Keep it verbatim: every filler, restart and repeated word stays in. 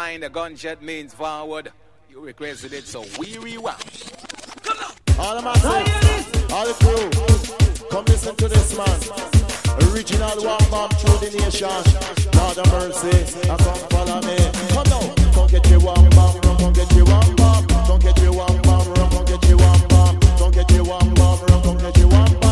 rewind, the gunshot means forward. You requested it, so we rewind. All the masses, all the crew, come listen to this man. Original walk back through the nation. Lord of mercy, I come